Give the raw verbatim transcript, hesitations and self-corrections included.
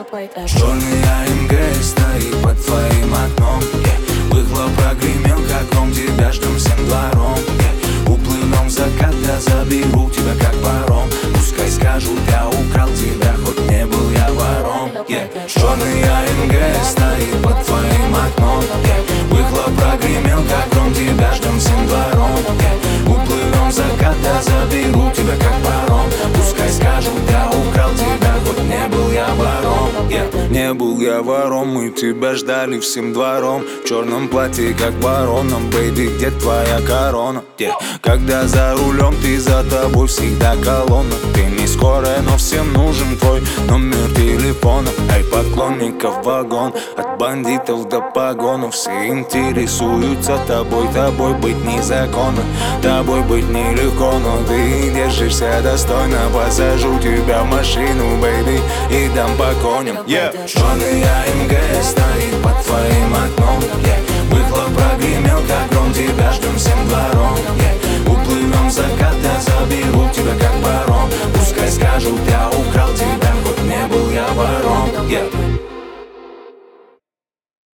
Черный а эм гэ стоит под твоим окном, yeah. Выхлоп прогремел, как гром, тебя ждем всем двором, yeah. Уплывем в закат, я заберу тебя как паром. Пускай скажут, я украл тебя, хоть не был я вором, yeah. Черный а эм гэ стоит под твоим окном, yeah. Выхлоп прогремел, как гром, тебя ждем всем двором, yeah. Уплывем в закат, я заберу тебя как паром. Пускай скажут, я украл тебя, хоть не был я вором, yeah. Не был я вором, мы тебя ждали всем двором. В черном платье, как вороном, бэйби, где твоя корона, yeah. Когда за рулем, ты за тобой всегда колонна. Ты не скорая, но всем нужен твой номер телефона. Эй, поклонников вагон, от бандитов до погонов. Все интересуются тобой, тобой быть незаконно. Тобой быть нелегко, но ты держишься достойно. Посажу тебя в машину, бэйби, и дам по коням, yeah. Черный а